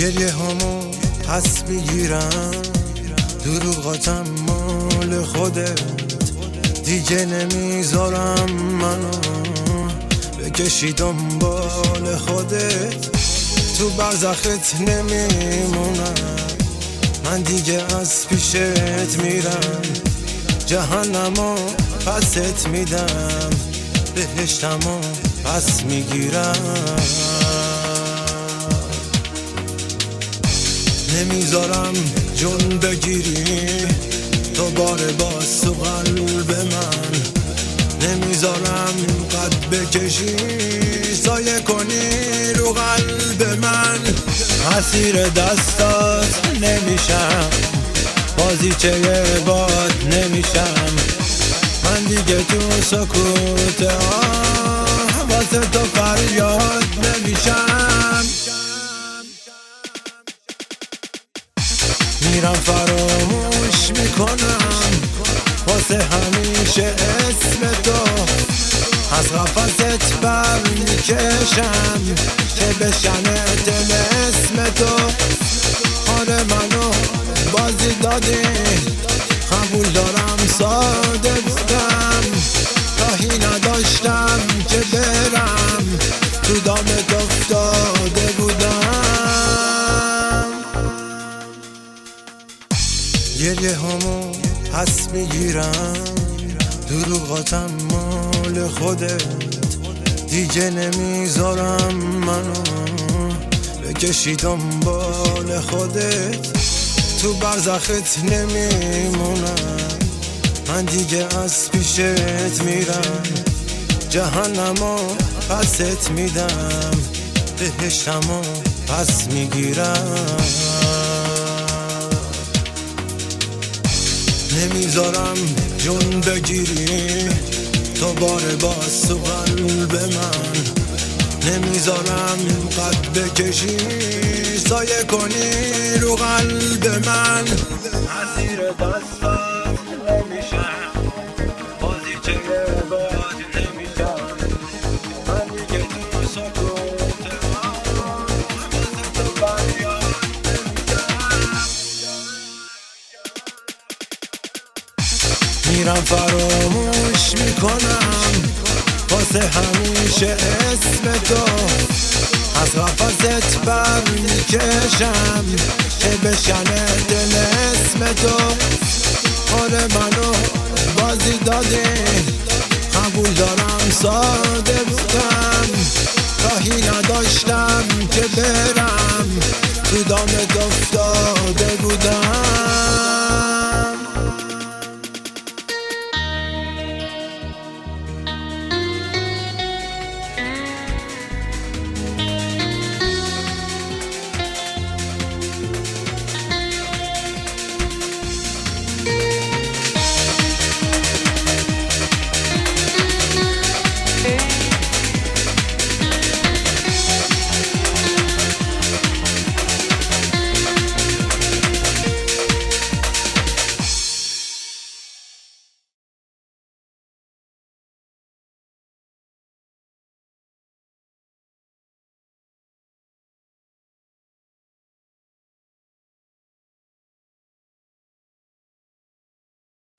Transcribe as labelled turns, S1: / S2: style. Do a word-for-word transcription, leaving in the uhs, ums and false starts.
S1: گریه همو پس میگیرم، دروغاتم مال خودت، دیگه نمیذارم منو بکشی دنبال خودت. تو برزخت نمیمونم، من دیگه از پیشت میرم، جهنمو پست میدم، بهشتمو پس میگیرم. نمیذارم جون بگیری دوباره باز تو قلب من، نمیذارم قد بکشی سایه کنی رو قلب من. اسیر دستات نمیشم، بازیچه باد نمیشم، من دیگه تو سکوت آه واسه تو فریاد نمیشم. میرم فراموش میکنم واسه همیشه اسم تو، از قفست بر میکشم که بشنه دل اسم تو. آره منو بازی دادی، قبول دارم ساده بودم، راهی نداشتم که برم، تو دامت افتاده بودم. گریه همو پس میگیرم، دروغاتم مال خودت، دیگه نمیذارم منو بکشی دنبال خودت. تو برزخت نمیمونم، من دیگه از پیشت میرم، جهنمو پست میدم، بهشتمو پس میگیرم. نمیذارم جون بگیری دوباره باز تو قلب من، نمیذارم قد بکشی سایه کنی رو قلب من. اسیر دستات نمیشم، بازیچه باد نمیشم، من دیگه تو سکوت آه واسه تو فریاد نمیشم. میرم فراموش میکنم واسه همیشه اسم تو، از قفست بر میکشم که بشنه دل اسم تو. آره منو بازی دادی، قبول دارم ساده بودم، راهی نداشتم که برم، تو دامت افتاده بودم.